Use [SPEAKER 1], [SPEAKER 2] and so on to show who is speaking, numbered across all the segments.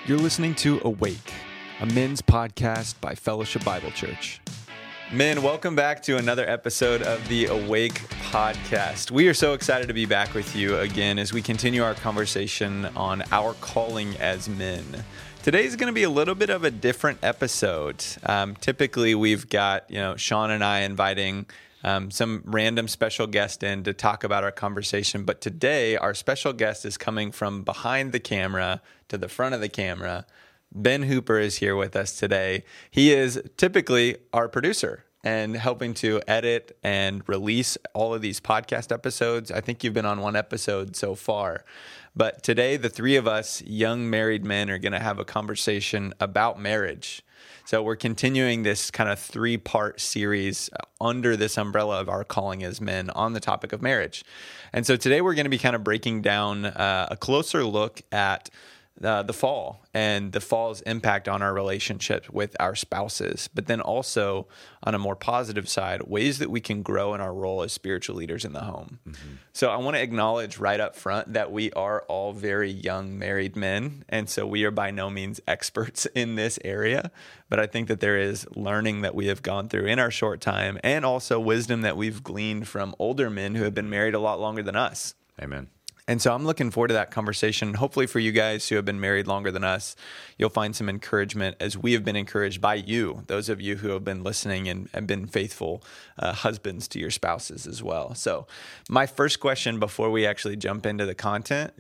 [SPEAKER 1] You're listening to Awake, a men's podcast by Fellowship Bible Church. Men, welcome back to another episode of the Awake podcast. We are so excited to be back with you again as we continue our conversation on our calling as men. Today's going to be a little bit of a different episode. Typically, we've got Sean and I inviting some random special guest in to talk about our conversation. But today, our special guest is coming from behind the camera to the front of the camera. Ben Hooper is here with us today. He is typically our producer and helping to edit and release all of these podcast episodes. I think you've been on one episode so far. But today, the three of us young married men are going to have a conversation about marriage. So we're continuing this kind of three-part series under this umbrella of our calling as men on the topic of marriage. And so today we're going to be kind of breaking down a closer look at the fall and the fall's impact on our relationship with our spouses, but then also on a more positive side, ways that we can grow in our role as spiritual leaders in the home. Mm-hmm. So I want to acknowledge right up front that we are all very young married men, and so we are by no means experts in this area, but I think that there is learning that we have gone through in our short time and also wisdom that we've gleaned from older men who have been married a lot longer than us.
[SPEAKER 2] Amen.
[SPEAKER 1] And so I'm looking forward to that conversation. Hopefully for you guys who have been married longer than us, you'll find some encouragement as we have been encouraged by you, those of you who have been listening and have been faithful husbands to your spouses as well. So my first question before we actually jump into the content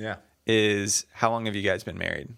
[SPEAKER 1] is, how long have you guys been married?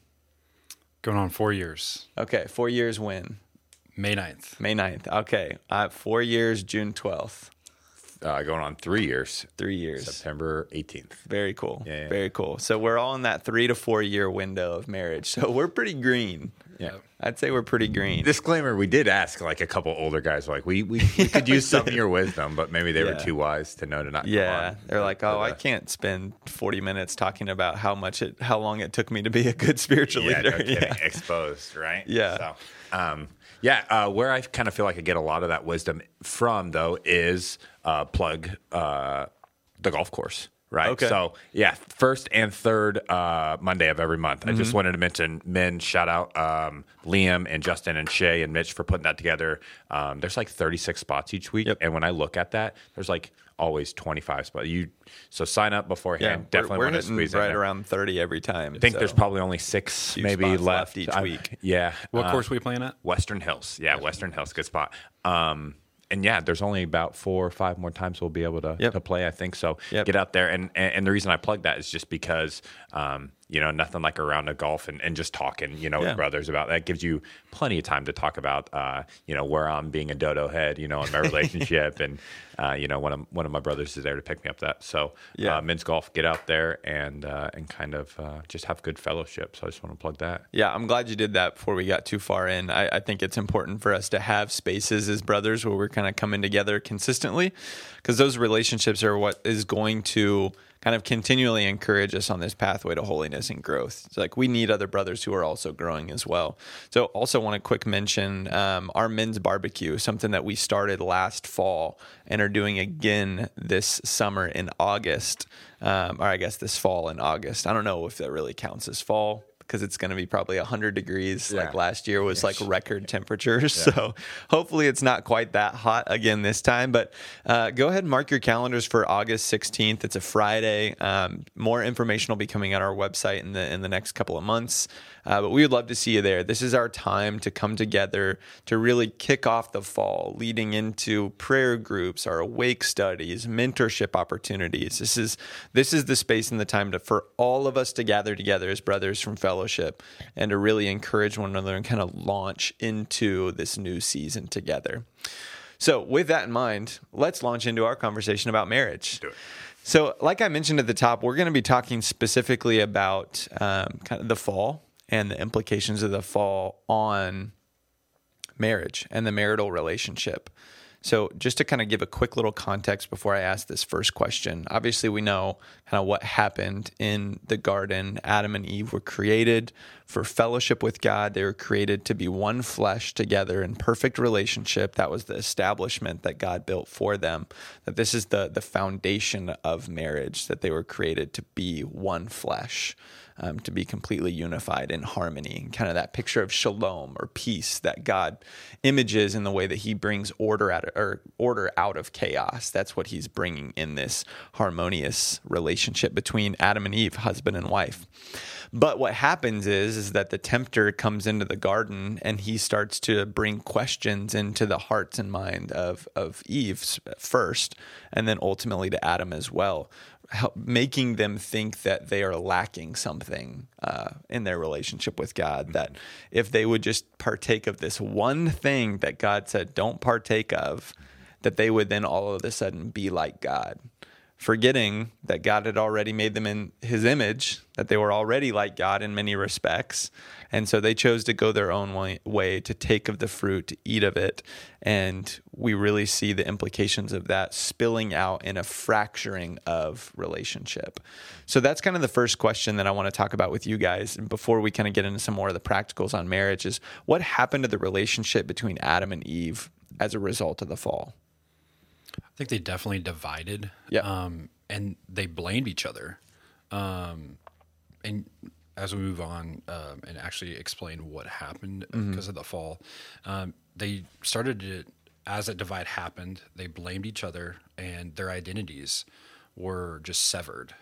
[SPEAKER 3] Going on 4 years.
[SPEAKER 1] Okay, 4 years when?
[SPEAKER 3] May 9th.
[SPEAKER 1] May 9th. Okay, 4 years, June 12th.
[SPEAKER 2] Going on 3 years.
[SPEAKER 1] 3 years.
[SPEAKER 2] September 18th.
[SPEAKER 1] Very cool.
[SPEAKER 2] Yeah.
[SPEAKER 1] Very cool. So we're all in that 3 to 4 year window of marriage. So we're pretty green.
[SPEAKER 2] Yeah.
[SPEAKER 1] I'd say we're pretty green.
[SPEAKER 2] Disclaimer, we did ask like a couple older guys, like we could use some of your wisdom, but maybe they were too wise to know to not come on.
[SPEAKER 1] They're like, I can't spend 40 minutes talking about how long it took me to be a good spiritual leader.
[SPEAKER 2] No kidding. Exposed, right?
[SPEAKER 1] Yeah.
[SPEAKER 2] So, where I kind of feel like I get a lot of that wisdom from, though, is plug the golf course, right?
[SPEAKER 1] Okay.
[SPEAKER 2] So, first and third Monday of every month. I just wanted to mention men, shout out Liam and Justin and Shay and Mitch for putting that together. There's like 36 spots each week.
[SPEAKER 1] Yep.
[SPEAKER 2] And when I look at that, there's like always 25 spots. So sign up beforehand. Definitely
[SPEAKER 1] we're
[SPEAKER 2] want to
[SPEAKER 1] hitting
[SPEAKER 2] squeeze
[SPEAKER 1] right
[SPEAKER 2] in there.
[SPEAKER 1] around 30 every time.
[SPEAKER 2] I think there's probably only six maybe
[SPEAKER 1] spots
[SPEAKER 2] left
[SPEAKER 1] each week.
[SPEAKER 2] Yeah.
[SPEAKER 3] What course are we playing at?
[SPEAKER 2] Western Hills. Yeah, Western Hills. Good spot. And there's only about 4 or 5 more times we'll be able to play, I think. So get out there. And the reason I plug that is just because, nothing like a round of golf and just talking, with brothers about that gives you plenty of time to talk about, where I'm being a dodo head, in my relationship. And, one of my brothers is there to pick me up that. So men's golf, get out there and kind of just have good fellowship. So I just want to plug that.
[SPEAKER 1] Yeah, I'm glad you did that before we got too far in. I think it's important for us to have spaces as brothers where we're kind of coming together consistently, because those relationships are what is going to kind of continually encourage us on this pathway to holiness and growth. It's like we need other brothers who are also growing as well. So also want to quick mention our men's barbecue, something that we started last fall and are doing again this summer in August, or I guess this fall in August. I don't know if that really counts as fall, because it's going to be probably 100 degrees. Like last year was like record temperatures. So hopefully it's not quite that hot again this time. But go ahead and mark your calendars for August 16th. It's a Friday. More information will be coming on our website in the next couple of months. But we would love to see you there. This is our time to come together to really kick off the fall, leading into prayer groups, our awake studies, mentorship opportunities. This is the space and the time for all of us to gather together as brothers from fellowship and to really encourage one another and kind of launch into this new season together. So with that in mind, let's launch into our conversation about marriage.
[SPEAKER 2] Do it.
[SPEAKER 1] So like I mentioned at the top, we're going to be talking specifically about kind of the fall and the implications of the fall on marriage and the marital relationship. So just to kind of give a quick little context before I ask this first question, obviously we know kind of what happened in the garden. Adam and Eve were created for fellowship with God. They were created to be one flesh together in perfect relationship. That was the establishment that God built for them, that this is the foundation of marriage, that they were created to be one flesh. to be completely unified in harmony, kind of that picture of shalom or peace that God images in the way that he brings order out of chaos. That's what he's bringing in this harmonious relationship between Adam and Eve, husband and wife. But what happens is that the tempter comes into the garden and he starts to bring questions into the hearts and mind of Eve first, and then ultimately to Adam as well, making them think that they are lacking something in their relationship with God, that if they would just partake of this one thing that God said don't partake of, that they would then all of a sudden be like God, forgetting that God had already made them in his image, that they were already like God in many respects. And so they chose to go their own way, to take of the fruit, to eat of it. And we really see the implications of that spilling out in a fracturing of relationship. So that's kind of the first question that I want to talk about with you guys. And before we kind of get into some more of the practicals on marriage, is what happened to the relationship between Adam and Eve as a result of the fall?
[SPEAKER 3] I think they definitely divided, and they blamed each other. And as we move on and actually explain what happened because of the fall, they started to, as that divide happened, they blamed each other, and their identities were just severed.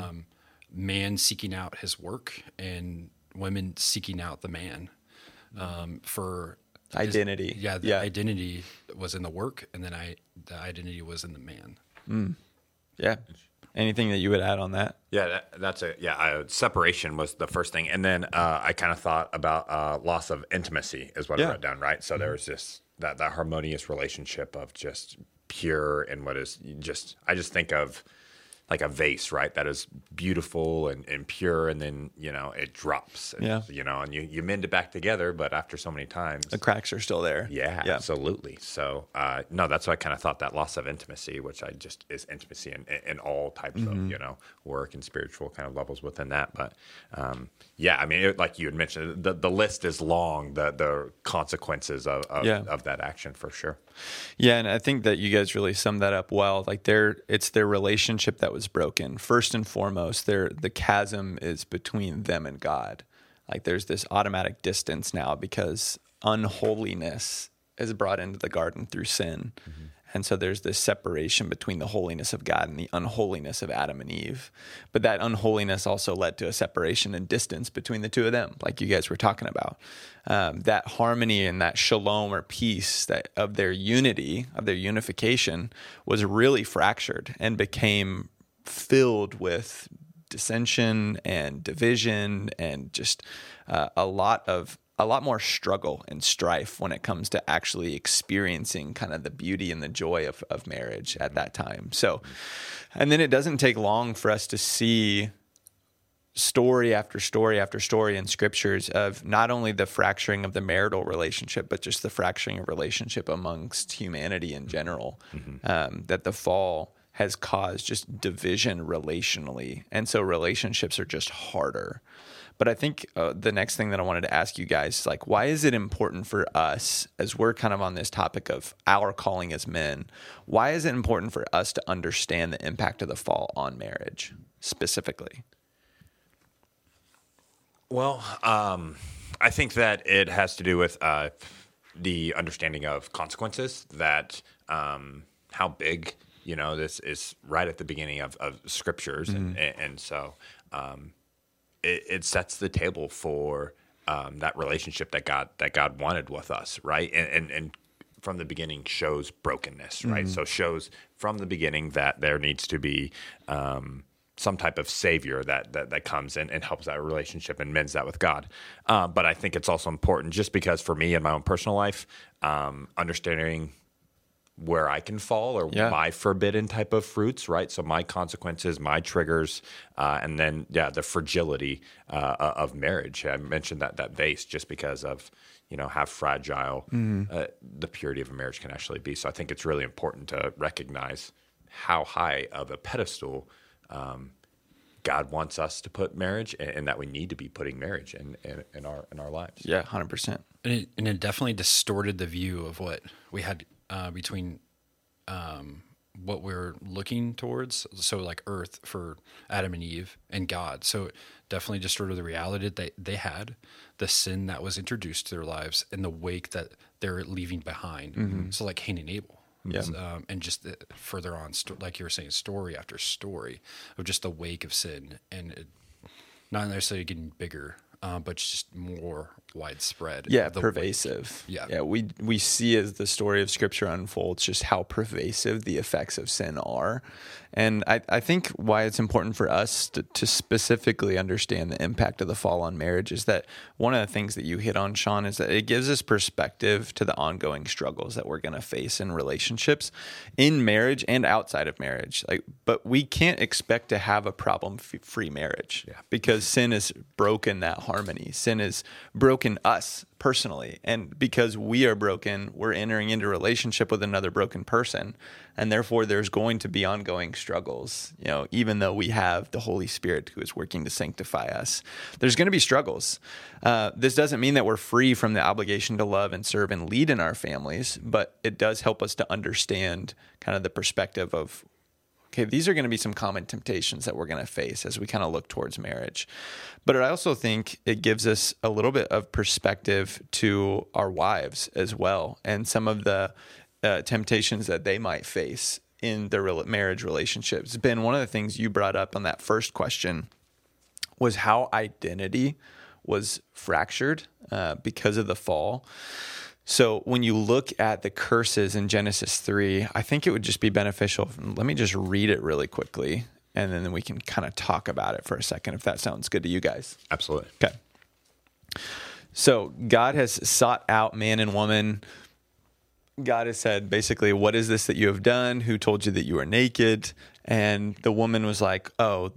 [SPEAKER 3] Man seeking out his work, and women seeking out the man for
[SPEAKER 1] identity.
[SPEAKER 3] Identity was in the work, and then the identity was in the man.
[SPEAKER 1] Yeah. Anything that you would add on that?
[SPEAKER 2] Yeah, separation was the first thing. And then I kind of thought about loss of intimacy is what I wrote down, right? So there was this, that harmonious relationship of just pure and what is just, I just think of like a vase, right? That is beautiful and pure, and then, it drops. And, and you mend it back together, but after so many times,
[SPEAKER 1] the cracks are still there.
[SPEAKER 2] Yeah. Absolutely. So, no, that's why I kind of thought that loss of intimacy, which is intimacy in all types of, work and spiritual kind of levels within that. But, like you had mentioned, the list is long, the consequences of that action for sure.
[SPEAKER 1] Yeah. And I think that you guys really summed that up well. Like it's their relationship that was broken. First and foremost, the chasm is between them and God. Like there's this automatic distance now because unholiness is brought into the garden through sin. And so there's this separation between the holiness of God and the unholiness of Adam and Eve. But that unholiness also led to a separation and distance between the two of them, like you guys were talking about. That harmony and that shalom or peace of their unity, of their unification, was really fractured and became filled with dissension and division and just a lot more struggle and strife when it comes to actually experiencing kind of the beauty and the joy of marriage at that time. So, and then it doesn't take long for us to see story after story after story in scriptures of not only the fracturing of the marital relationship, but just the fracturing of relationship amongst humanity in general, that the fall has caused just division relationally. And so relationships are just harder. But I think the next thing that I wanted to ask you guys, like, why is it important for us, as we're kind of on this topic of our calling as men, why is it important for us to understand the impact of the fall on marriage specifically?
[SPEAKER 2] Well, I think that it has to do with the understanding of consequences, that how big, this is right at the beginning of scriptures. And so it sets the table for that relationship that God wanted with us, right? And from the beginning shows brokenness, right? So shows from the beginning that there needs to be some type of savior that comes in and helps that relationship and mends that with God. But I think it's also important, just because for me in my own personal life, understanding where I can fall or my forbidden type of fruits, right? So my consequences, my triggers, and then, the fragility of marriage. I mentioned that vase just because of, how fragile the purity of a marriage can actually be. So I think it's really important to recognize how high of a pedestal God wants us to put marriage, and that we need to be putting marriage in our lives.
[SPEAKER 1] Yeah, 100%.
[SPEAKER 3] And it definitely distorted the view of what we had between what we're looking towards. So like earth for Adam and Eve and God. So it definitely distorted the reality that they had, the sin that was introduced to their lives, and the wake that they're leaving behind. So like Cain and Abel.
[SPEAKER 1] Yeah.
[SPEAKER 3] And just further on, like you were saying, story after story of just the wake of sin, and it, not necessarily getting bigger, but just more widespread.
[SPEAKER 1] Yeah, pervasive. Yeah. We see as the story of Scripture unfolds just how pervasive the effects of sin are. And I think why it's important for us to specifically understand the impact of the fall on marriage is that one of the things that you hit on, Sean, is that it gives us perspective to the ongoing struggles that we're going to face in relationships, in marriage and outside of marriage. But we can't expect to have a problem-free marriage because sin has broken that harmony. Sin has broken us personally, and because we are broken, we're entering into a relationship with another broken person, and therefore there's going to be ongoing struggles. Even though we have the Holy Spirit who is working to sanctify us, there's going to be struggles. This doesn't mean that we're free from the obligation to love and serve and lead in our families, but it does help us to understand kind of the perspective of, okay, these are going to be some common temptations that we're going to face as we kind of look towards marriage. But I also think it gives us a little bit of perspective to our wives as well, and some of the temptations that they might face in their marriage relationships. Ben, one of the things you brought up on that first question was how identity was fractured because of the fall. So when you look at the curses in Genesis 3, I think it would just be beneficial. Let me just read it really quickly, and then we can kind of talk about it for a second, if that sounds good to you guys.
[SPEAKER 2] Absolutely.
[SPEAKER 1] Okay. So God has sought out man and woman. God has said, basically, what is this that you have done? Who told you that you are naked? And the woman was like,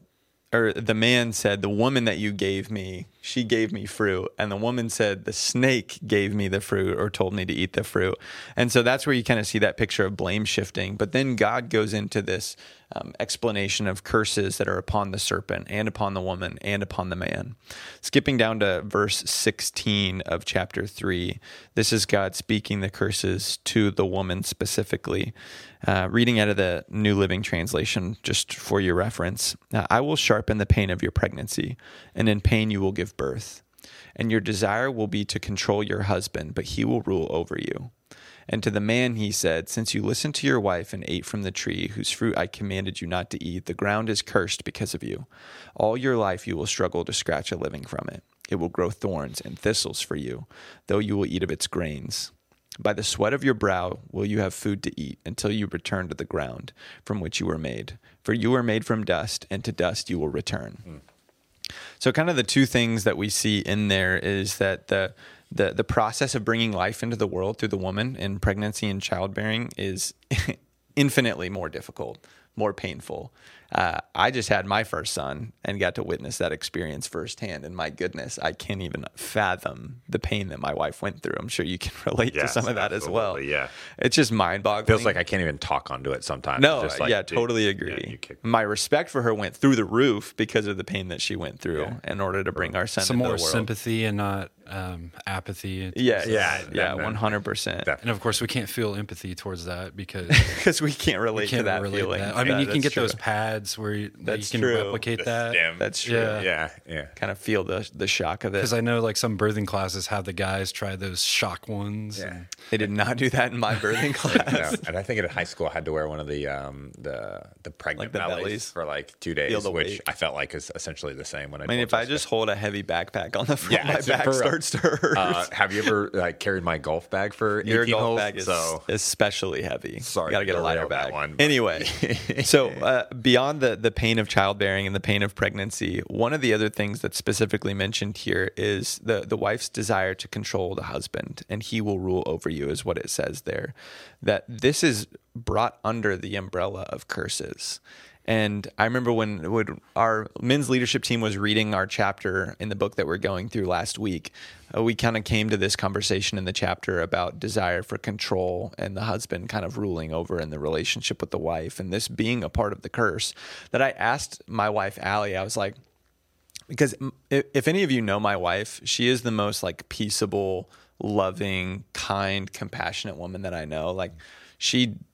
[SPEAKER 1] the man said, the woman that you gave me, she gave me fruit. And the woman said, the snake gave me the fruit or told me to eat the fruit. And so that's where you kind of see that picture of blame shifting. But then God goes into this explanation of curses that are upon the serpent and upon the woman and upon the man. Skipping down to verse 16 of chapter 3, this is God speaking the curses to the woman specifically. Reading out of the New Living Translation, just for your reference. I will sharpen the pain of your pregnancy, and in pain you will give birth. And your desire will be to control your husband, but he will rule over you. And to the man he said, since you listened to your wife and ate from the tree whose fruit I commanded you not to eat, the ground is cursed because of you. All your life you will struggle to scratch a living from it. It will grow thorns and thistles for you, though you will eat of its grains. By the sweat of your brow will you have food to eat until you return to the ground from which you were made. For you were made from dust, and to dust you will return. So kind of the two things that we see in there is that the process of bringing life into the world through the woman in pregnancy and childbearing is infinitely more difficult, more painful. I just had my first son and got to witness that experience firsthand. And my goodness, I can't even fathom the pain that my wife went through. I'm sure you can relate to some of that as well.
[SPEAKER 2] Yeah.
[SPEAKER 1] It's just mind-boggling.
[SPEAKER 2] Feels like I can't even talk onto it sometimes.
[SPEAKER 1] No,
[SPEAKER 2] just like,
[SPEAKER 1] totally agree. My respect for her went through the roof because of the pain that she went through in order to bring our son into the world.
[SPEAKER 3] Some more sympathy and not apathy.
[SPEAKER 1] Yeah, 100%.
[SPEAKER 3] And of course, we can't feel empathy towards that because
[SPEAKER 1] we can't relate to that feeling.
[SPEAKER 3] I mean, you can get those pads where you can replicate that.
[SPEAKER 1] That's true.
[SPEAKER 2] Yeah.
[SPEAKER 1] Kind of feel the shock of it.
[SPEAKER 3] Because I know like some birthing classes have the guys try those shock ones.
[SPEAKER 1] Yeah. They did not do that in my birthing class.
[SPEAKER 2] And I think in high school I had to wear one of the pregnant bellies for like 2 days, which I felt like is essentially the same when I mean,
[SPEAKER 1] if I just hold a heavy backpack on the front, my back starts to hurt.
[SPEAKER 2] Have you ever carried my golf bag for 18
[SPEAKER 1] Your golf
[SPEAKER 2] holes?
[SPEAKER 1] bag is especially heavy.
[SPEAKER 2] Sorry,
[SPEAKER 1] you got to get a lighter bag.
[SPEAKER 2] One,
[SPEAKER 1] anyway, so beyond the pain of childbearing and the pain of pregnancy, one of the other things that's specifically mentioned here is the wife's desire to control the husband, and he will rule over you, is what it says there. That this is brought under the umbrella of curses. And I remember when our men's leadership team was reading our chapter in the book that we're going through last week, we kind of came to this conversation in the chapter about desire for control and the husband kind of ruling over in the relationship with the wife, and this being a part of the curse. That I asked my wife, Allie, I was like, because if any of you know my wife, she is the most like peaceable, loving, kind, compassionate woman that I know. Like she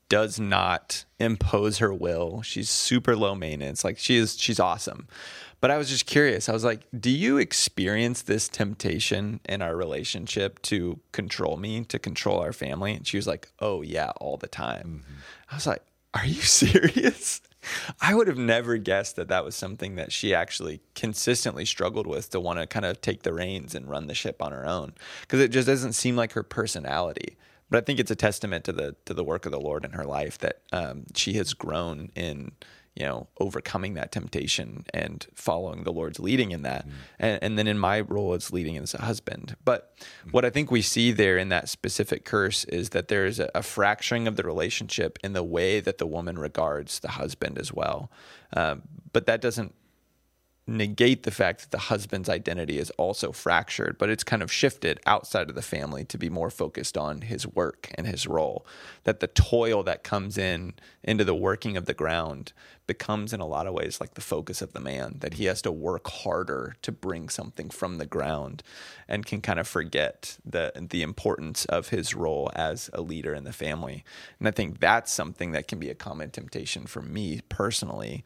[SPEAKER 1] does not impose her will. She's super low maintenance. Like she's awesome. But I was just curious. I was like, do you experience this temptation in our relationship to control me, to control our family? And she was like, oh yeah, all the time. Mm-hmm. I was like, are you serious? I would have never guessed that was something that she actually consistently struggled with, to want to kind of take the reins and run the ship on her own, because it just doesn't seem like her personality. But I think it's a testament to the work of the Lord in her life that she has grown in, overcoming that temptation and following the Lord's leading in that. And then in my role as leading as a husband. But what I think we see there in that specific curse is that there is a fracturing of the relationship in the way that the woman regards the husband as well. But that doesn't negate the fact that the husband's identity is also fractured, but it's kind of shifted outside of the family to be more focused on his work and his role. That the toil that comes into the working of the ground becomes in a lot of ways like the focus of the man, that he has to work harder to bring something from the ground, and can kind of forget the importance of his role as a leader in the family. And I think that's something that can be a common temptation for me personally.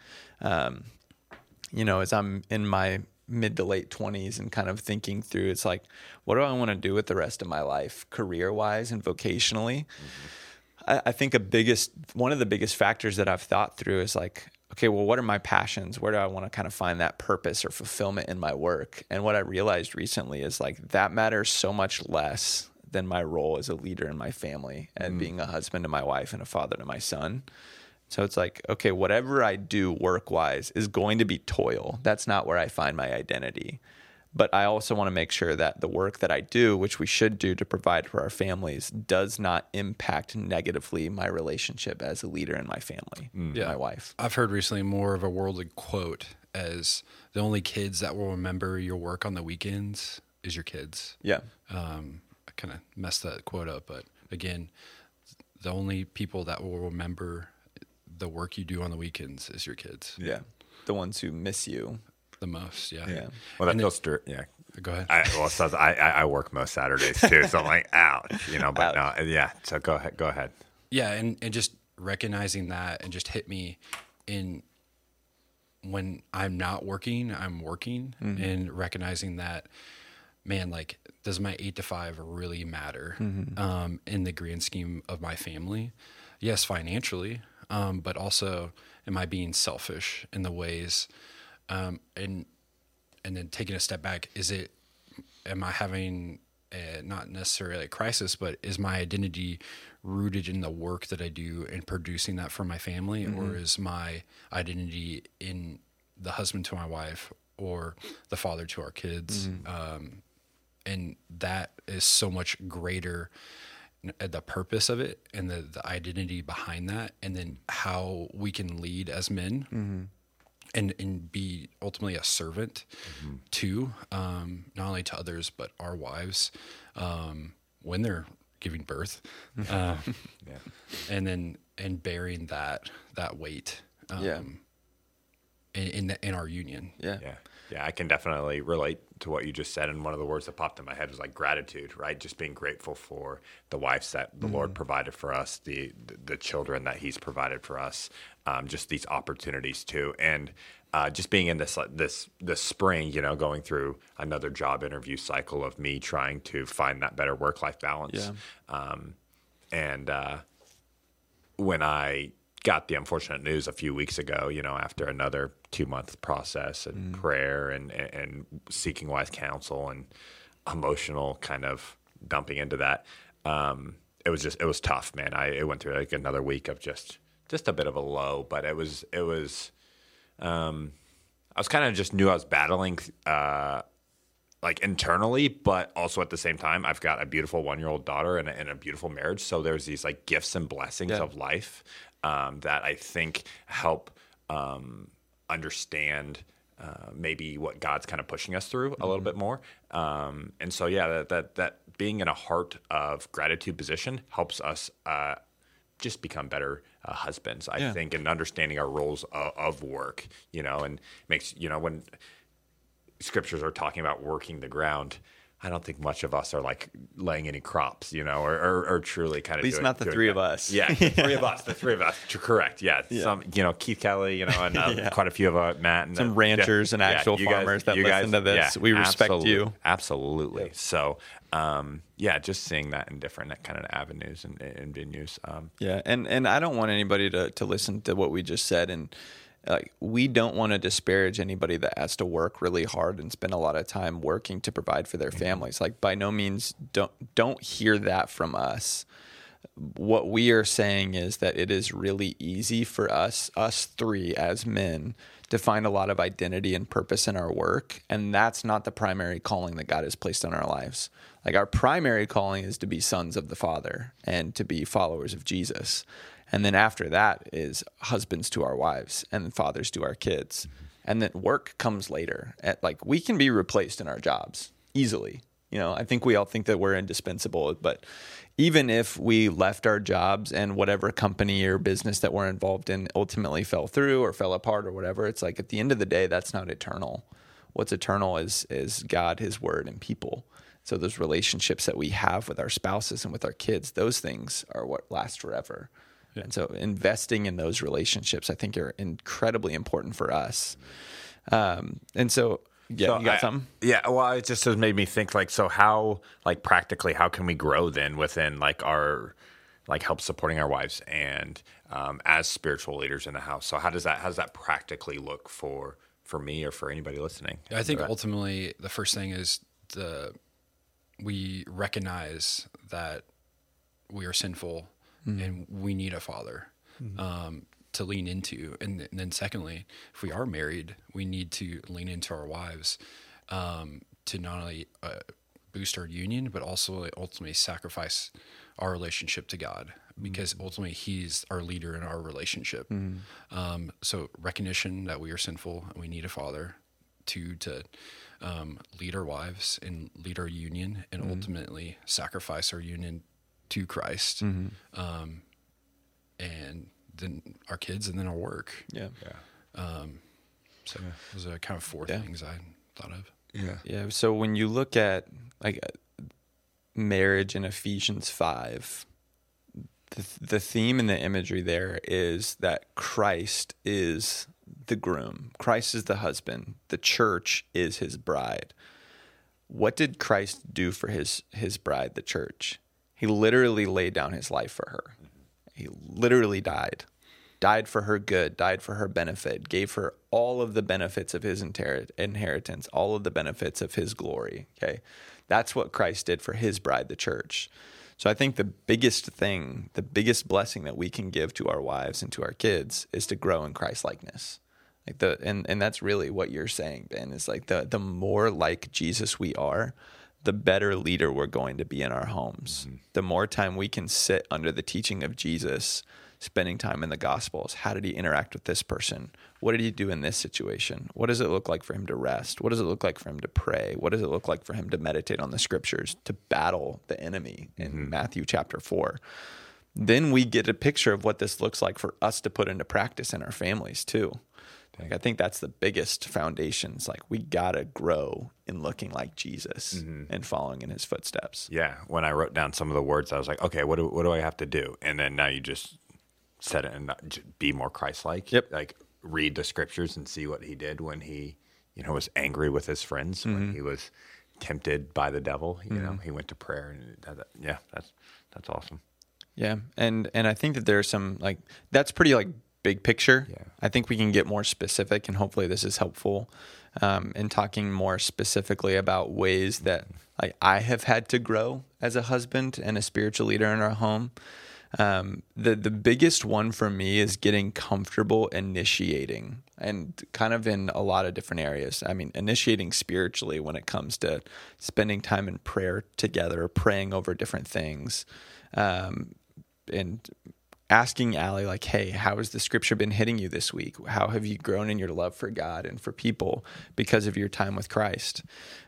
[SPEAKER 1] As I'm in my mid to late 20s and kind of thinking through, it's like, what do I want to do with the rest of my life, career-wise and vocationally? Mm-hmm. I think one of the biggest factors that I've thought through is like, okay, well, what are my passions? Where do I want to kind of find that purpose or fulfillment in my work? And what I realized recently is like, that matters so much less than my role as a leader in my family and being a husband to my wife and a father to my son. So it's like, okay, whatever I do work-wise is going to be toil. That's not where I find my identity. But I also want to make sure that the work that I do, which we should do to provide for our families, does not impact negatively my relationship as a leader in my family, my wife.
[SPEAKER 3] I've heard recently more of a worldly quote as the only kids that will remember your work on the weekends is your kids.
[SPEAKER 1] Yeah.
[SPEAKER 3] I kind of messed that quote up, but again, the only people that will remember the work you do on the weekends is your kids.
[SPEAKER 1] Yeah. The ones who miss you
[SPEAKER 3] the most. Yeah.
[SPEAKER 1] Yeah.
[SPEAKER 2] Well, that feels yeah.
[SPEAKER 3] Go ahead.
[SPEAKER 2] I work most Saturdays too, so I'm like, ouch, but ouch. No, yeah. So go ahead.
[SPEAKER 3] Yeah. And just recognizing that, and just hit me in when I'm not working, I'm working, and recognizing that, man, like, does my 8 to 5 really matter in the grand scheme of my family? Yes, financially. But also, am I being selfish in the ways, and then taking a step back, am I having not necessarily a crisis, but is my identity rooted in the work that I do and producing that for my family, or is my identity in the husband to my wife or the father to our kids? And that is so much greater, the purpose of it and the identity behind that, and then how we can lead as men and be ultimately a servant to not only to others but our wives when they're giving birth, and bearing that weight in our union.
[SPEAKER 2] Yeah, I can definitely relate to what you just said. And one of the words that popped in my head was like gratitude, right? Just being grateful for the wives that the Lord provided for us, the children that He's provided for us, just these opportunities too. And just being in this spring, going through another job interview cycle of me trying to find that better work-life balance. Yeah. When I got the unfortunate news a few weeks ago, after another 2-month process and prayer and seeking wise counsel and emotional kind of dumping into that, it was tough, man. It went through like another week of just a bit of a low, but I was kind of just knew I was battling, like internally, but also at the same time, I've got a beautiful 1-year-old daughter and a beautiful marriage. So there's these like gifts and blessings of life that I think help understand maybe what God's kind of pushing us through a little bit more. And so, that being in a heart of gratitude position helps us just become better husbands, I think, and understanding our roles of work, and makes, when scriptures are talking about working the ground, I don't think much of us are like laying any crops, or truly kind of.
[SPEAKER 1] At least not the three of us.
[SPEAKER 2] Yeah, the three of us. Correct. Yeah. Some, Keith Kelly, and quite a few of Matt and
[SPEAKER 1] some ranchers and actual farmers that listen to this. We respect you.
[SPEAKER 2] Absolutely. So, just seeing that in different kind of avenues and venues.
[SPEAKER 1] And I don't want anybody to listen to what we just said and. We don't want to disparage anybody that has to work really hard and spend a lot of time working to provide for their families. Like, by no means don't hear that from us. What we are saying is that it is really easy for us three as men to find a lot of identity and purpose in our work. And that's not the primary calling that God has placed on our lives. Like, our primary calling is to be sons of the Father and to be followers of Jesus. And then after that is husbands to our wives and fathers to our kids. And then work comes later. We can be replaced in our jobs easily. I think we all think that we're indispensable, but even if we left our jobs and whatever company or business that we're involved in ultimately fell through or fell apart or whatever, it's like at the end of the day, that's not eternal. What's eternal is God, His Word, and people. So those relationships that we have with our spouses and with our kids, those things are what last forever. Yeah. And so investing in those relationships, I think, are incredibly important for us. You got something?
[SPEAKER 2] Yeah, well, it just has made me think, so how, practically, how can we grow then within, our, help supporting our wives and as spiritual leaders in the house? So how does that practically look for me or for anybody listening?
[SPEAKER 3] I think ultimately the first thing is we recognize that we are sinful. Mm-hmm. And we need a father to lean into. And then secondly, if we are married, we need to lean into our wives to not only boost our union, but also ultimately sacrifice our relationship to God, because ultimately He's our leader in our relationship. Mm-hmm. So recognition that we are sinful and we need a father. To lead our wives and lead our union, and ultimately sacrifice our union to Christ, and then our kids, and then our work. So those are kind of four things I thought of.
[SPEAKER 1] Yeah. So when you look at marriage in Ephesians 5, the theme and the imagery there is that Christ is the groom, Christ is the husband, the church is His bride. What did Christ do for his bride, the church? He literally laid down His life for her. He literally died for her good, died for her benefit, gave her all of the benefits of His inheritance, all of the benefits of His glory. Okay, that's what Christ did for His bride, the church. So I think the biggest blessing that we can give to our wives and to our kids is to grow in Christ-likeness. And that's really what you're saying, Ben, is the more like Jesus we are, the better leader we're going to be in our homes. Mm-hmm. The more time we can sit under the teaching of Jesus, spending time in the Gospels. How did He interact with this person? What did He do in this situation? What does it look like for Him to rest? What does it look like for Him to pray? What does it look like for Him to meditate on the Scriptures, to battle the enemy in Matthew chapter 4? Then we get a picture of what this looks like for us to put into practice in our families too. I think that's the biggest foundation. It's we got to grow in looking like Jesus and following in His footsteps.
[SPEAKER 2] Yeah. When I wrote down some of the words, I was like, okay, what do I have to do? And then now you just said it, and be more Christ-like.
[SPEAKER 1] Yep.
[SPEAKER 2] Read the Scriptures and see what He did when He, was angry with His friends, when He was tempted by the devil. He went to prayer, and that's awesome.
[SPEAKER 1] Yeah. And I think that there's some that's pretty big picture. Yeah. I think we can get more specific, and hopefully this is helpful in talking more specifically about ways that I have had to grow as a husband and a spiritual leader in our home. The biggest one for me is getting comfortable initiating, and kind of in a lot of different areas. I mean, initiating spiritually when it comes to spending time in prayer together, praying over different things, and asking Allie, hey, how has the Scripture been hitting you this week? How have you grown in your love for God and for people because of your time with Christ?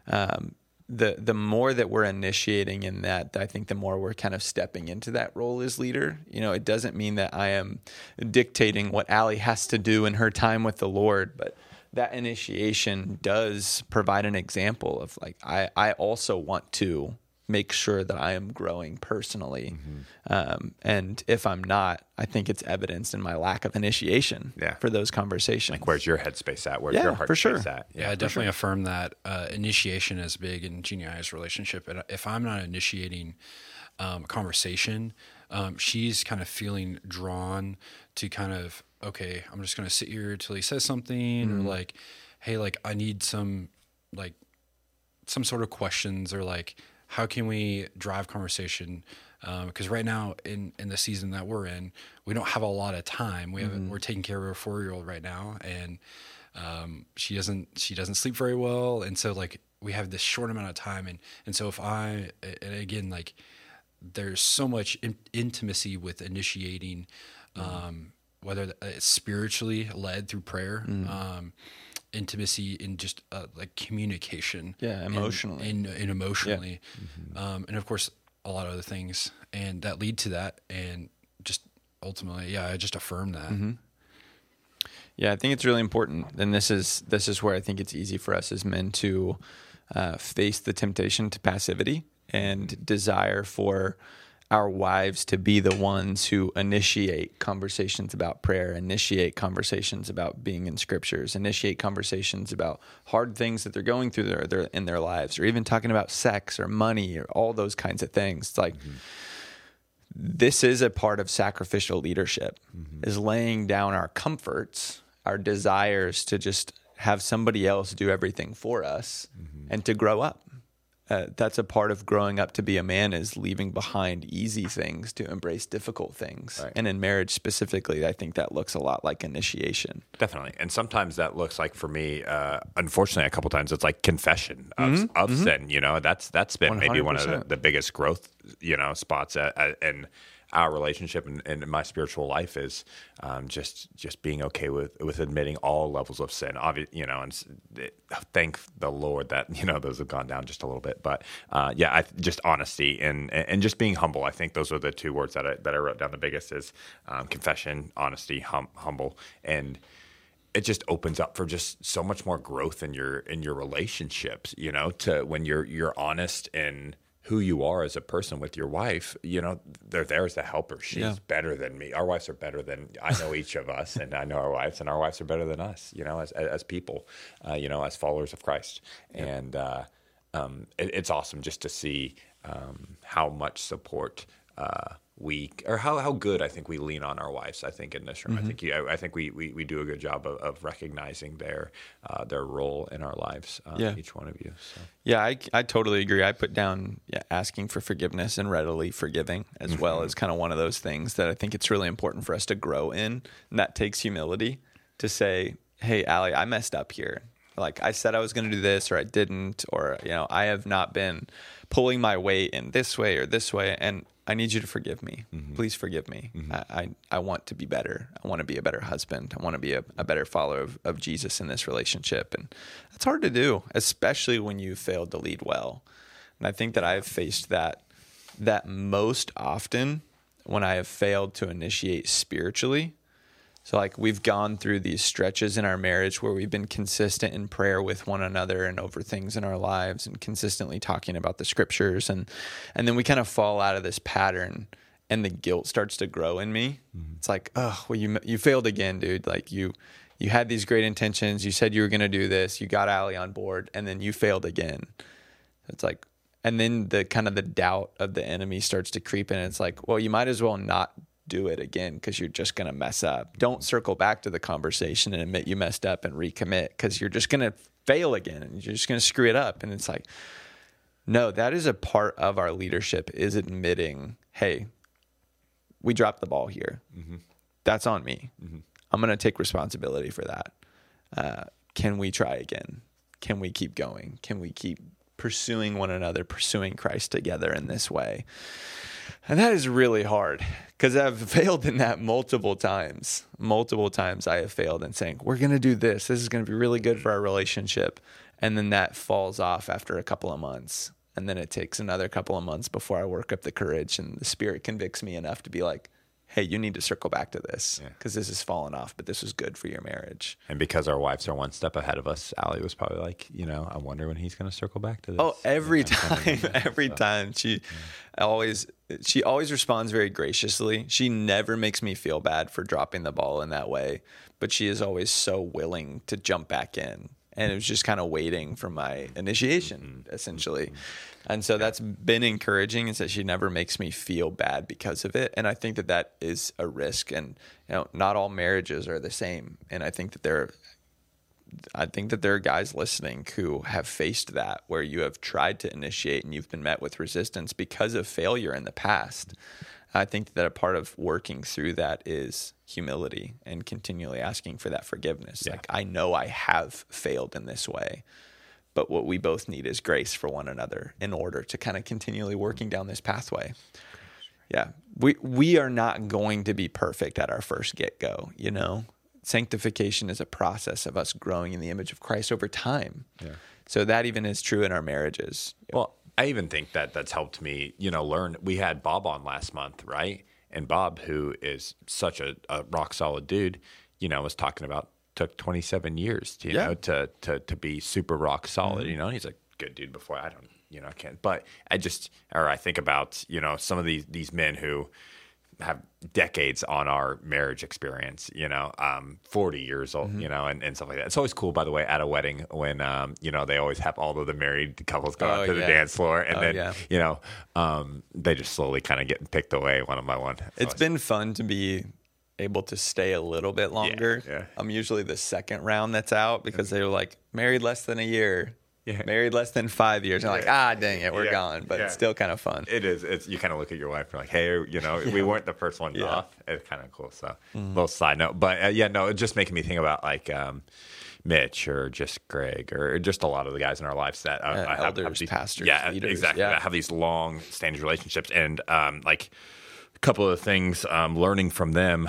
[SPEAKER 1] The more that we're initiating in that, I think the more we're kind of stepping into that role as leader. It doesn't mean that I am dictating what Allie has to do in her time with the Lord, but that initiation does provide an example of like, I also want to make sure that I am growing personally. And if I'm not, I think it's evidenced in my lack of initiation for those conversations.
[SPEAKER 2] Like, where's your headspace at? Where's your heart space at?
[SPEAKER 3] Yeah, I definitely affirm that initiation is big in Jeannie and I's relationship. And if I'm not initiating a conversation, she's kind of feeling drawn to kind of, okay, I'm just going to sit here till he says something, or like, hey, like I need some sort of questions, or like, how can we drive conversation? Because right now in the season that we're in, we don't have a lot of time. We're taking care of our 4-year-old right now, and she doesn't sleep very well, and so like we have this short amount of time, and so and again, like there's so much intimacy with initiating, whether it's spiritually led through prayer. Intimacy in just like communication,
[SPEAKER 1] emotionally,
[SPEAKER 3] and emotionally, and of course a lot of other things, and that lead to that, and just ultimately, I just affirm that.
[SPEAKER 1] Yeah, I think it's really important, and this is where I think it's easy for us as men to face the temptation to passivity and desire for our wives to be the ones who initiate conversations about prayer, initiate conversations about being in scriptures, initiate conversations about hard things that they're going through in their lives, or even talking about sex or money or all those kinds of things. It's like, this is a part of sacrificial leadership, is laying down our comforts, our desires to just have somebody else do everything for us and to grow up. That's a part of growing up to be a man, is leaving behind easy things to embrace difficult things. Right. And in marriage specifically, I think that looks a lot like initiation.
[SPEAKER 2] Definitely. And sometimes that looks like, for me, unfortunately, a couple times it's like confession of sin. You know, that's been 100%. Maybe one of the biggest growth, spots in our relationship and in my spiritual life, is just being okay with admitting all levels of sin. And thank the Lord that those have gone down just a little bit. But just honesty and just being humble. I think those are the two words that I wrote down. The biggest is confession, honesty, humble, and it just opens up for just so much more growth in your relationships. To when you're honest in who you are as a person with your wife, they're there as a helper. She's better than me. Our wives are better than, I know each of us, and I know our wives, and our wives are better than us, as people, as followers of Christ. And it's awesome just to see how much support how good I think we lean on our wives. I think in this room, I think we do a good job of recognizing their role in our lives. Each one of you. So.
[SPEAKER 1] Yeah, I totally agree. I put down asking for forgiveness and readily forgiving as well as kind of one of those things that I think it's really important for us to grow in, and that takes humility to say, "Hey, Allie, I messed up here. Like I said I was going to do this, or I didn't, or I have not been pulling my weight in this way or this way, and I need you to forgive me. Please forgive me. I want to be better. I want to be a better husband. I want to be a better follower of Jesus in this relationship." And that's hard to do, especially when you failed to lead well. And I think that I've faced that most often when I have failed to initiate spiritually. So like we've gone through these stretches in our marriage where we've been consistent in prayer with one another and over things in our lives and consistently talking about the scriptures. And then we kind of fall out of this pattern and the guilt starts to grow in me. It's like, oh, well, you failed again, dude. Like you had these great intentions. You said you were going to do this. You got Allie on board and then you failed again. It's like, and then the kind of the doubt of the enemy starts to creep in. It's like, well, you might as well not do it again because you're just going to mess up. Don't circle back to the conversation and admit you messed up and recommit because you're just going to fail again and you're just going to screw it up. And it's like, no, that is a part of our leadership, is admitting, hey, we dropped the ball here. That's on me. I'm going to take responsibility for that. Can we try again? Can we keep going? Can we keep pursuing one another, pursuing Christ together in this way? And that is really hard because I've failed in that multiple times. Multiple times I have failed in saying, we're going to do this. This is going to be really good for our relationship. And then that falls off after a couple of months. And then it takes another couple of months before I work up the courage and the Spirit convicts me enough to be like, hey, you need to circle back to this because this has fallen off, but this was good for your marriage.
[SPEAKER 2] And because our wives are one step ahead of us, Allie was probably like, I wonder when he's going to circle back to this.
[SPEAKER 1] Oh, every time she always responds very graciously. She never makes me feel bad for dropping the ball in that way, but she is always so willing to jump back in. And it was just kind of waiting for my initiation, essentially. And so that's been encouraging, is that she never makes me feel bad because of it. And I think that is a risk. And not all marriages are the same. And I think that there are guys listening who have faced that, where you have tried to initiate and you've been met with resistance because of failure in the past. I think that a part of working through that is humility and continually asking for that forgiveness. Like, I know I have failed in this way, but what we both need is grace for one another in order to kind of continually working down this pathway. Yeah. We are not going to be perfect at our first get-go, Sanctification is a process of us growing in the image of Christ over time. Yeah. So that even is true in our marriages.
[SPEAKER 2] Well, I even think that's helped me, learn. We had Bob on last month, right? And Bob, who is such a rock solid dude, was talking about took 27 years, to be super rock solid. Mm-hmm. He's a good dude before I can't. But I think about some of these men who have decades on our marriage experience, 40 years old, and stuff like that. It's always cool, by the way, at a wedding when, they always have all of the married couples go out to the dance floor, and they just slowly kind of getting picked away one by one.
[SPEAKER 1] It's been fun to be able to stay a little bit longer. Yeah. I'm usually the second round that's out because they were like married less than a year. Yeah. Married less than 5 years. I'm like, dang it, we're gone. But it's still kind of fun.
[SPEAKER 2] It is. It's, you kind of look at your wife and like, hey, we weren't the first ones off. It's kind of cool. So, little side note. But it's just making me think about like Mitch or just Greg or just a lot of the guys in our lives that
[SPEAKER 1] elders, pastors, leaders.
[SPEAKER 2] Exactly. That have these long-standing relationships. And like a couple of things, learning from them.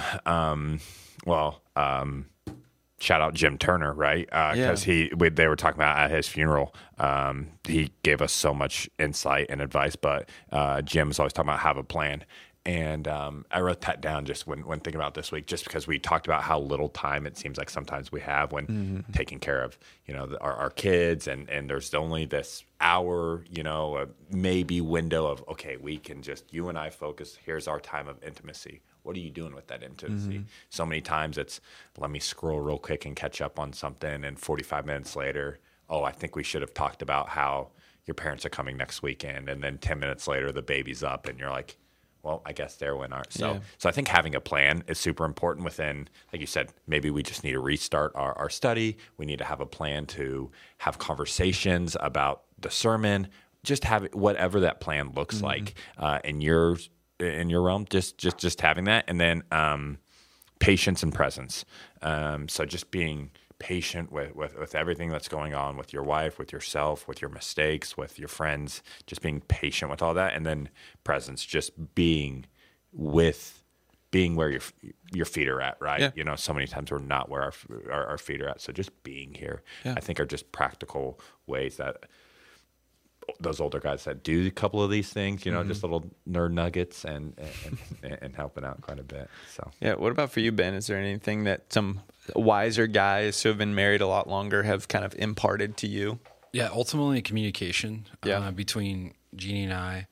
[SPEAKER 2] Shout out Jim Turner, right? Because they were talking about at his funeral. He gave us so much insight and advice, but Jim's always talking about have a plan. And I wrote that down just when thinking about this week, just because we talked about how little time it seems like sometimes we have when taking care of our kids, and there's only this hour, maybe window of, okay, we can just, you and I focus. Here's our time of intimacy. What are you doing with that intimacy? So many times it's, let me scroll real quick and catch up on something, and 45 minutes later, I think we should have talked about how your parents are coming next weekend, and then 10 minutes later the baby's up and you're like, well, I guess there went our. So I think having a plan is super important within, like you said, maybe we just need to restart our study. We need to have a plan to have conversations about the sermon. Just have whatever that plan looks like in your realm. Just having that, and then patience and presence. So just being patient with everything that's going on with your wife, with yourself, with your mistakes, with your friends, just being patient with all that. And then presence, just being where your feet are at, right? Yeah. So many times we're not where our feet are at. So just being here, I think, are just practical ways that those older guys that do a couple of these things, just little nerd nuggets and helping out quite a bit. So
[SPEAKER 1] what about for you, Ben? Is there anything that some wiser guys who have been married a lot longer have kind of imparted to you?
[SPEAKER 3] Yeah, ultimately communication between Jeannie and I,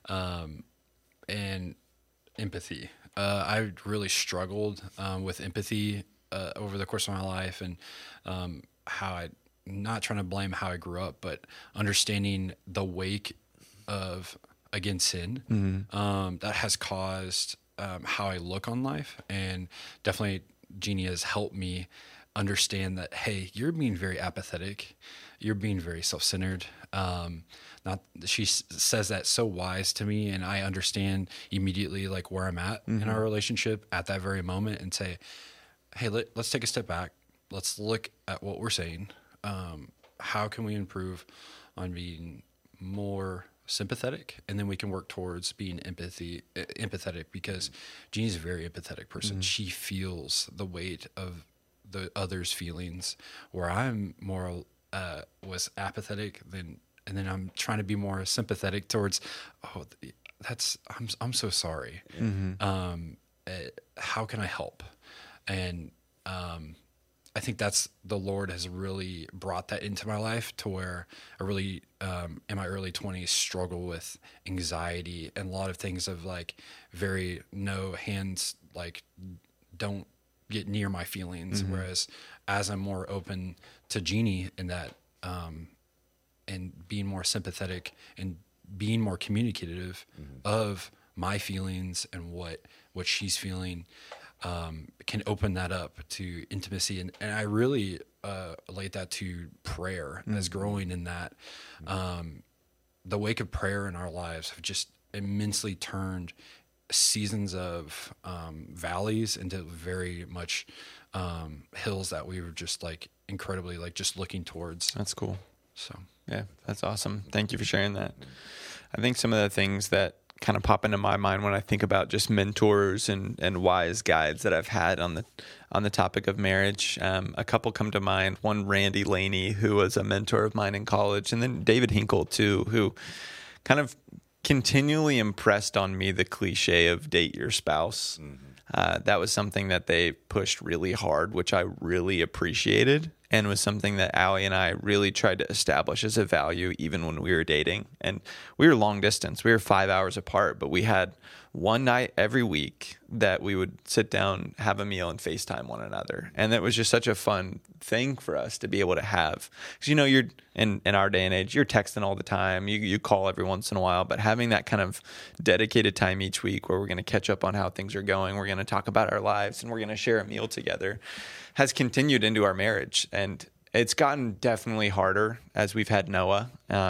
[SPEAKER 3] and empathy. I really struggled with empathy over the course of my life, and how not trying to blame how I grew up, but understanding the wake of, again, sin that has caused how I look on life. And definitely Jeannie has helped me understand that, hey, you're being very apathetic. You're being very self-centered. She says that so wise to me, and I understand immediately like where I'm at in our relationship at that very moment, and say, hey, let's take a step back. Let's look at what we're saying. How can we improve on being more sympathetic, and then we can work towards being empathetic, because Jeannie's a very empathetic person. She feels the weight of the other's feelings, where I'm more was apathetic, and then I'm trying to be more sympathetic towards, I'm so sorry. how can I help? And I think that's the Lord has really brought that into my life to where I really, in my early 20s, struggle with anxiety and a lot of things of like very no hands, like don't get near my feelings. Mm-hmm. Whereas as I'm more open to Jeannie in that, and being more sympathetic and being more communicative mm-hmm. of my feelings and what she's feeling, can open that up to intimacy. And I really relate that to prayer mm-hmm. as growing in that. The wake of prayer in our lives have just immensely turned seasons of valleys into very much hills that we were just like incredibly like just looking towards.
[SPEAKER 1] That's cool.
[SPEAKER 3] So
[SPEAKER 1] yeah, that's awesome. Thank you for sharing that. I think some of the things that kind of pop into my mind when I think about just mentors and wise guides that I've had on the topic of marriage. A couple come to mind. One, Randy Laney, who was a mentor of mine in college, and then David Hinkle too, who kind of continually impressed on me the cliche of date your spouse. Mm-hmm. That was something that they pushed really hard, which I really appreciated, and was something that Allie and I really tried to establish as a value even when we were dating. And we were long distance. We were 5 hours apart, but we had one night every week that we would sit down, have a meal, and FaceTime one another. And it was just such a fun thing for us to be able to have. Because, you know, you're in our day and age, you're texting all the time. You call every once in a while. But having that kind of dedicated time each week where we're going to catch up on how things are going, we're going to talk about our lives, and we're going to share a meal together has continued into our marriage. And it's gotten definitely harder as we've had Noah.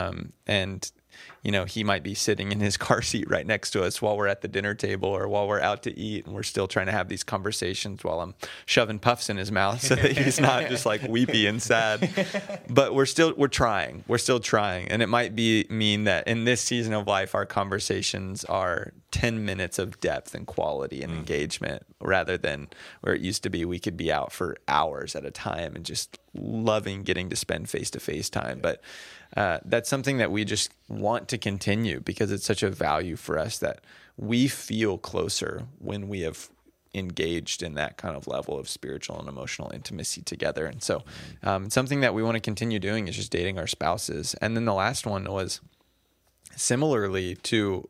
[SPEAKER 1] And you know, he might be sitting in his car seat right next to us while we're at the dinner table or while we're out to eat, and we're still trying to have these conversations while I'm shoving puffs in his mouth so that he's not just like weepy and sad. But we're still trying. And it might mean that in this season of life, our conversations are 10 minutes of depth and quality and engagement, rather than where it used to be we could be out for hours at a time and just loving getting to spend face-to-face time. But that's something that we just want to continue because it's such a value for us that we feel closer when we have engaged in that kind of level of spiritual and emotional intimacy together. And so something that we want to continue doing is just dating our spouses. And then the last one was similarly to,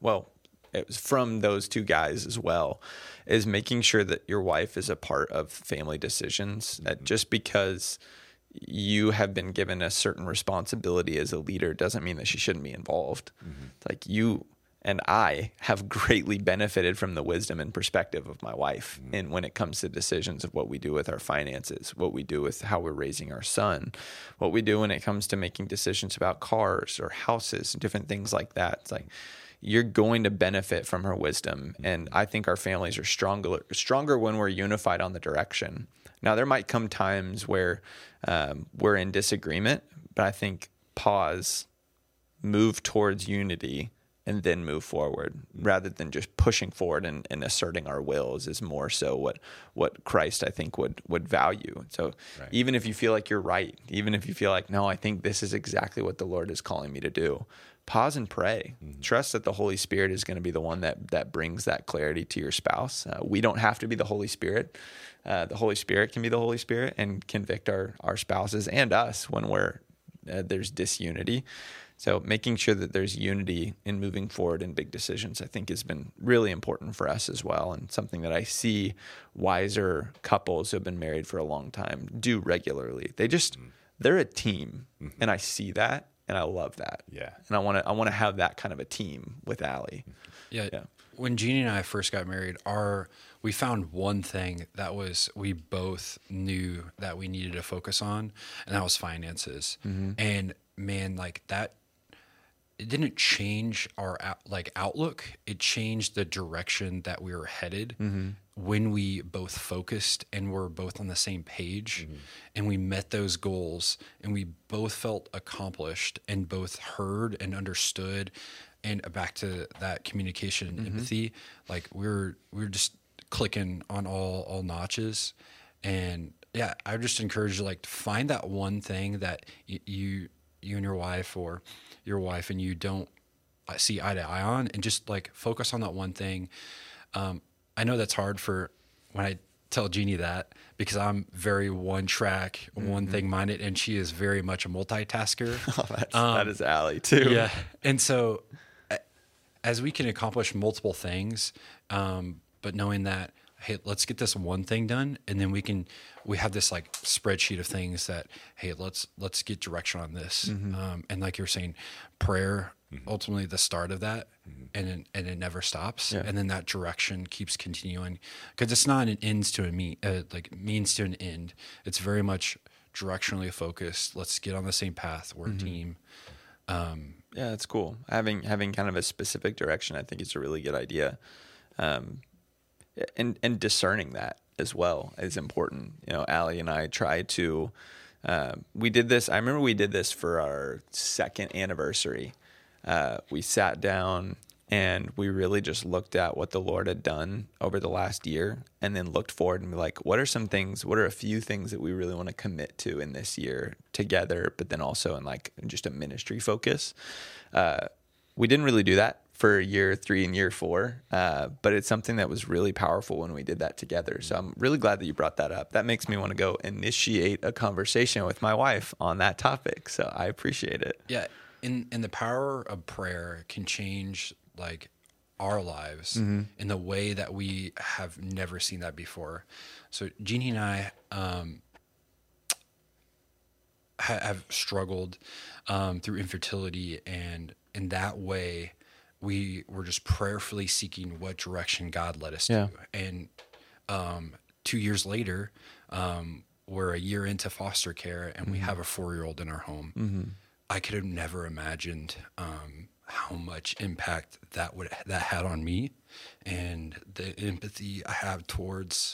[SPEAKER 1] it was from those two guys as well, is making sure that your wife is a part of family decisions. That just because you have been given a certain responsibility as a leader doesn't mean that she shouldn't be involved. Mm-hmm. Like you and I have greatly benefited from the wisdom and perspective of my wife in when it comes to decisions of what we do with our finances, what we do with how we're raising our son, what we do when it comes to making decisions about cars or houses, different things like that. It's like, you're going to benefit from her wisdom. And I think our families are stronger when we're unified on the direction. Now, there might come times where we're in disagreement, but I think pause, move towards unity, and then move forward, rather than just pushing forward and asserting our wills is more so what Christ, I think, would value. So even if you feel like you're right, even if you feel like, no, I think this is exactly what the Lord is calling me to do, pause and pray. Mm-hmm. Trust that the Holy Spirit is going to be the one that brings that clarity to your spouse. We don't have to be the Holy Spirit. The Holy Spirit can be the Holy Spirit and convict our spouses and us when there's disunity. So making sure that there's unity in moving forward in big decisions, I think, has been really important for us as well, and something that I see wiser couples who have been married for a long time do regularly. They're a team, and I see that, and I love that.
[SPEAKER 2] Yeah,
[SPEAKER 1] and I want to have that kind of a team with Allie.
[SPEAKER 3] Yeah. When Jeannie and I first got married, we found one thing that we both knew that we needed to focus on, and that was finances. Mm-hmm. And man, like that, it didn't change our outlook. It changed the direction that we were headed when we both focused and were both on the same page, and we met those goals, and we both felt accomplished and both heard and understood. And back to that communication and empathy, like we're just clicking on all notches. And yeah, I would just encourage you, like, to find that one thing that you and your wife, or your wife and you, don't see eye to eye on, and just like focus on that one thing. I know that's hard for when I tell Jeannie that, because I'm very one track, one thing minded, and she is very much a multitasker.
[SPEAKER 1] That is Allie too.
[SPEAKER 3] Yeah. And so as we can accomplish multiple things, but knowing that, hey, let's get this one thing done, and then we have this like spreadsheet of things that, hey, let's get direction on this. And like you're saying, prayer, ultimately the start of that, and it never stops. And then that direction keeps continuing, because it's not an ends to a means to an end. It's very much directionally focused. Let's get on the same path. We're a team.
[SPEAKER 1] Yeah, it's cool. Having kind of a specific direction, I think, is a really good idea. And discerning that as well is important. You know, Allie and I try to, we did this. I remember we did this for our 2nd anniversary. We sat down and we really just looked at what the Lord had done over the last year, and then looked forward and be like, what are a few things that we really want to commit to in this year together, but then also in like just a ministry focus. We didn't really do that for year 3 and year 4, but it's something that was really powerful when we did that together. So I'm really glad that you brought that up. That makes me want to go initiate a conversation with my wife on that topic. So I appreciate it.
[SPEAKER 3] Yeah. And the power of prayer can change like our lives in the way that we have never seen that before. So Jeannie and I have struggled through infertility, and in that way, we were just prayerfully seeking what direction God led us to. And 2 years later, we're a year into foster care, and we have a 4-year-old in our home. I could have never imagined how much impact that had on me, and the empathy I have towards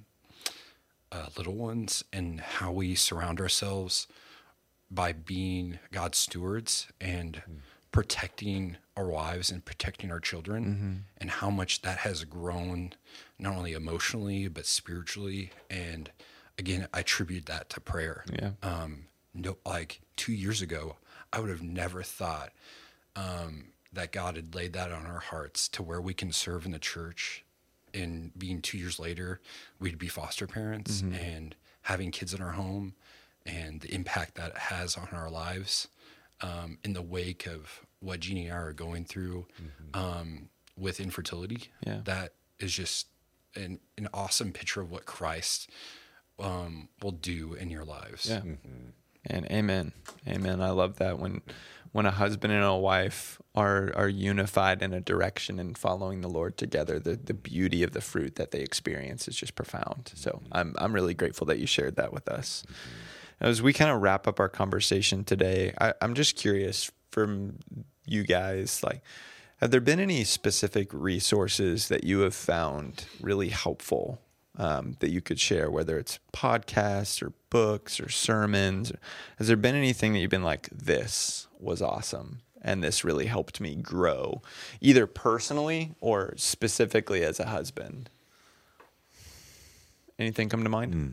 [SPEAKER 3] little ones, and how we surround ourselves by being God's stewards and protecting our wives and protecting our children, and how much that has grown, not only emotionally but spiritually. And again, I attribute that to prayer. Like 2 years ago, I would have never thought that God had laid that on our hearts to where we can serve in the church. And being 2 years later, we'd be foster parents and having kids in our home, and the impact that it has on our lives in the wake of what Jeannie and I are going through with infertility. That is just an awesome picture of what Christ will do in your lives.
[SPEAKER 1] And amen. I love that when a husband and a wife are unified in a direction and following the Lord together, the beauty of the fruit that they experience is just profound. So I'm really grateful that you shared that with us. As we kind of wrap up our conversation today, I'm just curious from you guys, like, have there been any specific resources that you have found really helpful that you could share, whether it's podcasts or books or sermons? Has there been anything that you've been like, this was awesome and this really helped me grow, either personally or specifically as a husband? Anything come to mind?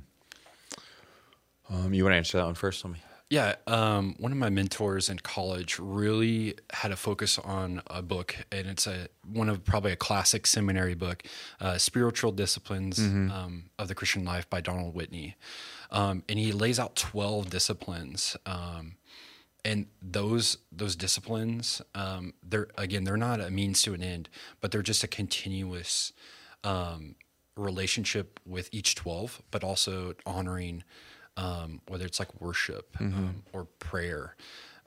[SPEAKER 2] You want to answer that one first, Tommy?
[SPEAKER 3] Yeah, one of my mentors in college really had a focus on a book, and it's probably a classic seminary book, Spiritual Disciplines of the Christian Life by Donald Whitney. And he lays out 12 disciplines. And those disciplines, they're not a means to an end, but they're just a continuous relationship with each 12, but also honoring whether it's like worship or prayer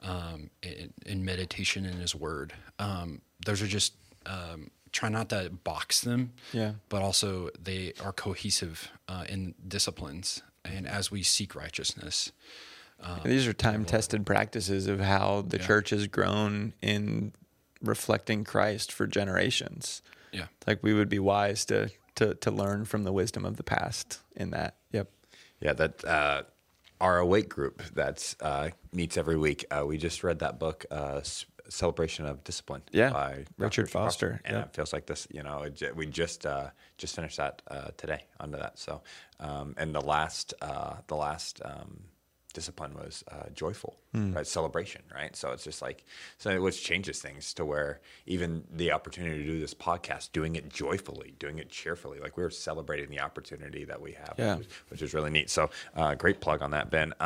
[SPEAKER 3] and meditation in his word. Those are just, try not to box them, but also they are cohesive in disciplines. And as we seek righteousness.
[SPEAKER 1] These are time-tested practices of how the church has grown in reflecting Christ for generations. Like, we would be wise to learn from the wisdom of the past in that.
[SPEAKER 2] Yeah, that our Awake group that meets every week. We just read that book, Celebration of Discipline. By
[SPEAKER 1] Richard Foster.
[SPEAKER 2] And it feels like this. We just finished that today onto that. So, and the last discipline was joyful, right? Celebration, right? So it's just like, so which changes things to where even the opportunity to do this podcast, doing it joyfully, doing it cheerfully, like we're celebrating the opportunity that we have, which is really neat. So great plug on that, Ben.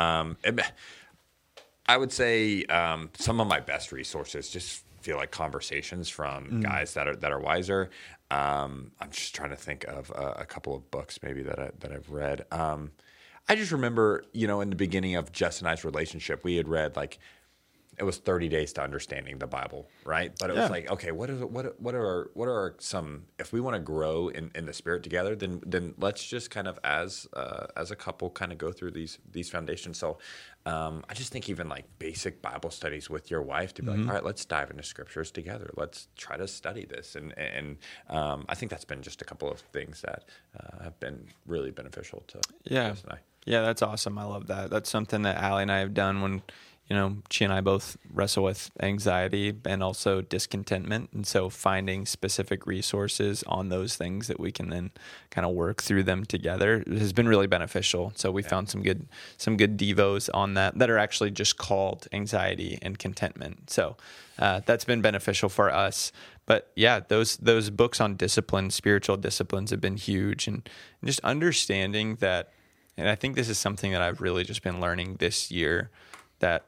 [SPEAKER 2] I would say some of my best resources just feel like conversations from guys that are wiser. I'm just trying to think of a couple of books maybe that I've read. I just remember, in the beginning of Jess and I's relationship, we had read like it was 30 Days to Understanding the Bible, right? But it was like, okay, what are some, if we want to grow in the Spirit together, then let's just kind of as a couple kind of go through these foundations. So I just think even like basic Bible studies with your wife to be like, all right, let's dive into scriptures together. Let's try to study this. And I think that's been just a couple of things that have been really beneficial to Jess and I.
[SPEAKER 1] Yeah, that's awesome. I love that. That's something that Allie and I have done when, she and I both wrestle with anxiety and also discontentment. And so finding specific resources on those things that we can then kind of work through them together has been really beneficial. So we found some good devos on that are actually just called anxiety and contentment. So that's been beneficial for us. But yeah, those books on discipline, spiritual disciplines have been huge, and just understanding that. And I think this is something that I've really just been learning this year, that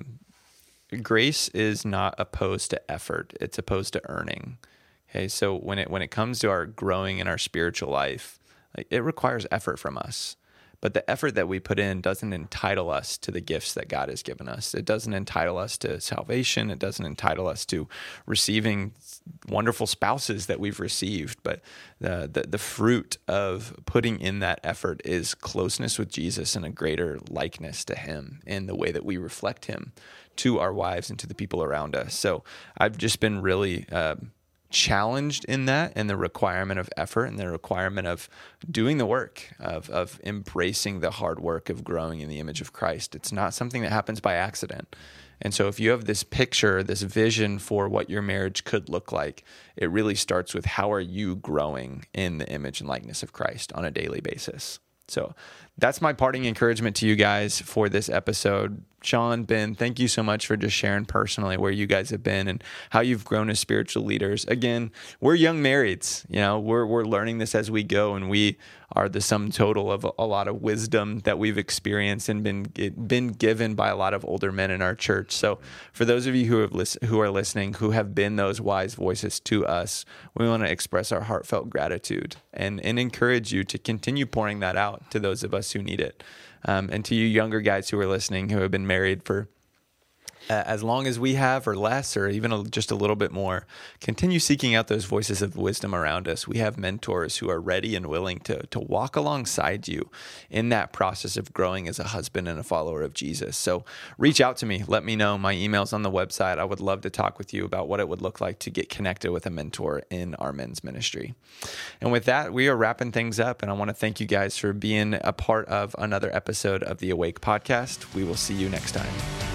[SPEAKER 1] grace is not opposed to effort. It's opposed to earning. Okay, so when it comes to our growing in our spiritual life, like, it requires effort from us. But the effort that we put in doesn't entitle us to the gifts that God has given us. It doesn't entitle us to salvation. It doesn't entitle us to receiving wonderful spouses that we've received. But the fruit of putting in that effort is closeness with Jesus and a greater likeness to him in the way that we reflect him to our wives and to the people around us. So I've just been really challenged in that, and the requirement of effort and the requirement of doing the work of embracing the hard work of growing in the image of Christ. It's not something that happens by accident. And so if you have this picture, this vision for what your marriage could look like, it really starts with how are you growing in the image and likeness of Christ on a daily basis. So that's my parting encouragement to you guys for this episode. Sean, Ben, thank you so much for just sharing personally where you guys have been and how you've grown as spiritual leaders. Again, we're young marrieds. We're learning this as we go, and we are the sum total of a lot of wisdom that we've experienced and been given by a lot of older men in our church. So for those of you who are listening, who have been those wise voices to us, we want to express our heartfelt gratitude and encourage you to continue pouring that out to those of us who need it. And to you younger guys who are listening, who have been married for as long as we have or less, or even just a little bit more, continue seeking out those voices of wisdom around us. We have mentors who are ready and willing to walk alongside you in that process of growing as a husband and a follower of Jesus. So reach out to me. Let me know. My email's on the website. I would love to talk with you about what it would look like to get connected with a mentor in our men's ministry. And with that, we are wrapping things up, and I want to thank you guys for being a part of another episode of the Awake Podcast. We will see you next time.